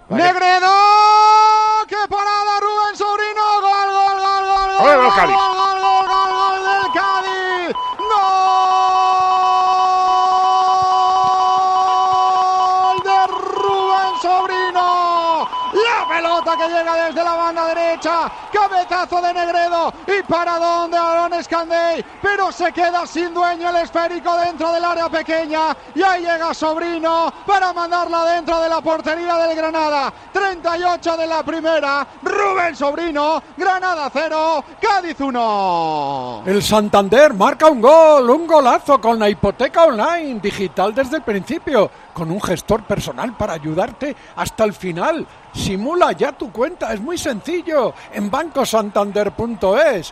Vale. Negredo, qué parada, Rubén Sobrino, gol, gol, gol, gol, gol, ¡Gol, gol, Cádiz! gol, gol, gol, gol, gol del Cádiz, gol de Rubén Sobrino, la pelota que llega desde la banda derecha, cabezazo de Negredo y paradón de Aarón Escandell, pero se queda sin dueño el esférico dentro del área pequeña y ahí llega Sobrino para mandarla dentro de la portería del Granada. 38 de la primera, Rubén Sobrino, Granada 0, Cádiz 1. El Santander marca un gol, un golazo con la hipoteca online, digital desde el principio, con un gestor personal para ayudarte hasta el final. Simula ya tu cuenta, es muy sencillo, en bancosantander.es.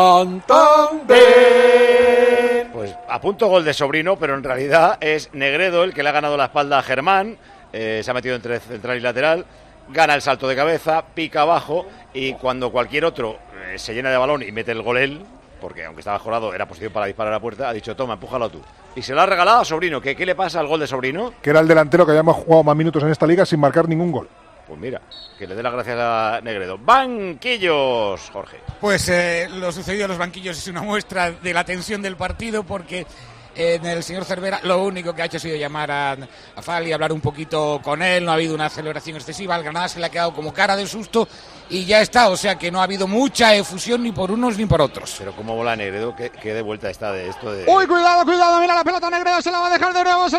¡Santander! Pues a punto gol de Sobrino, pero en realidad es Negredo el que le ha ganado la espalda a Germán, se ha metido entre central y lateral, gana el salto de cabeza, pica abajo y cuando cualquier otro se llena de balón y mete el gol él, porque aunque estaba jurado era posición para disparar a la puerta, ha dicho toma, empújalo tú. Y se lo ha regalado a Sobrino. ¿Qué le pasa al gol de Sobrino? Que era el delantero que habíamos jugado más minutos en esta liga sin marcar ningún gol. Pues mira, que le dé las gracias a Negredo. Banquillos, Jorge. Pues lo sucedido en los banquillos es una muestra de la tensión del partido, porque el señor Cervera lo único que ha hecho ha sido llamar a Fali, hablar un poquito con él, no ha habido una celebración excesiva, al Granada se le ha quedado como cara de susto y ya está, o sea que no ha habido mucha efusión ni por unos ni por otros. Pero cómo bola Negredo, que de vuelta está de esto de... Uy, cuidado, cuidado, mira la pelota Negredo, se la va a dejar de nuevo,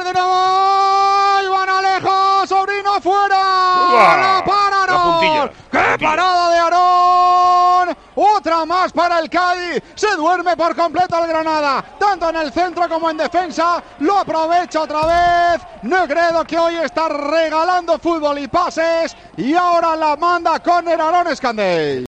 Iván Alejo, Sobrino fuera, la para Aarón, qué parada de Aarón, otra más para el Cádiz, se duerme por completo el Granada, tanto en el centro como en defensa, lo aprovecha otra vez Negredo, que hoy está regalando fútbol y pases, y ahora la manda córner Aarón Escandell.